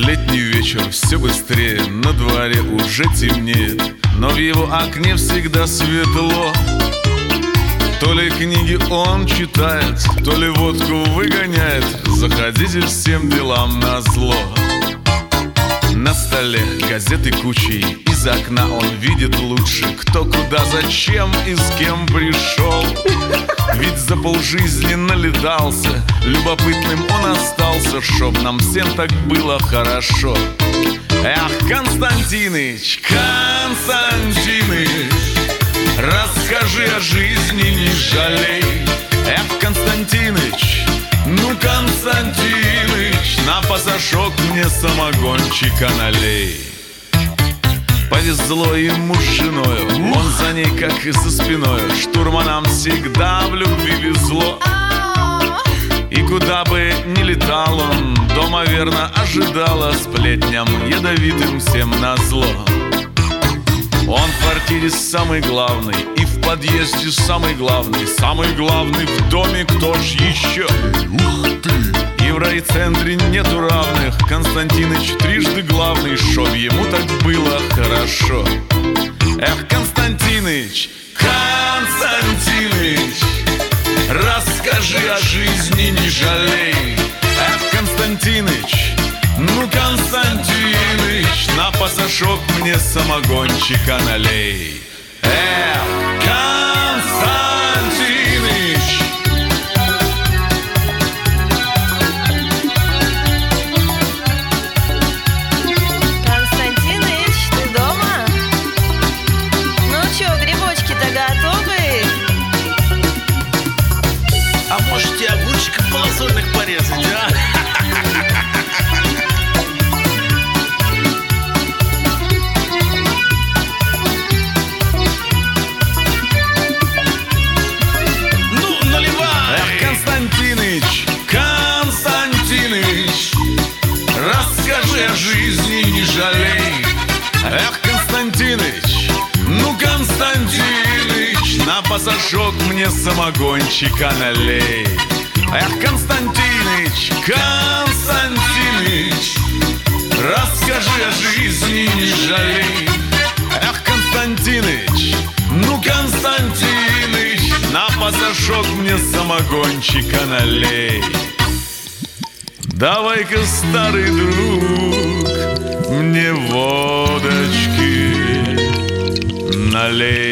Летний вечер, все быстрее, на дворе уже темнеет, но в его окне всегда светло. То ли книги он читает, то ли водку выгоняет. Заходите всем делам назло. На столе газеты кучей, из окна он видит лучше, кто куда, зачем и с кем пришел. Ведь за полжизни налетался, любопытным он остался, чтоб нам всем так было хорошо. Эх, Константиныч, Константиныч, расскажи о жизни, не жалей. Эх, Константиныч, ну, Константиныч, на пасашок мне самогончика налей. Повезло ему с женою, он за ней как и за спиною. Штурманам всегда в любви везло. И куда бы ни летал он, дома верно ожидала сплетням ядовитым всем назло. Он в квартире самый главный, и в подъезде самый главный в доме кто ж еще? И в райцентре нету равных, Константиныч трижды главный, чтоб ему так было хорошо. Эх, Константиныч, Константиныч, расскажи о жизни, не жалей. Эх, Константиныч, ну, Константиныч, на пасашок мне самогончика налей. Эх, Константиныч. Константиныч, ты дома? Ну чё, грибочки-то готовы? А можете огурчиков малосольных порезать, а? Расскажи о жизни, не жалей. Эх, Константиныч, ну, Константиныч, на пасашок мне самогончика налей. Эх, Константиныч, Константиныч, расскажи о жизни, не жалей. Эх, Константиныч, ну, Константиныч, на пасашок мне самогончика налей. Давай-ка, старый друг, мне водочки налей.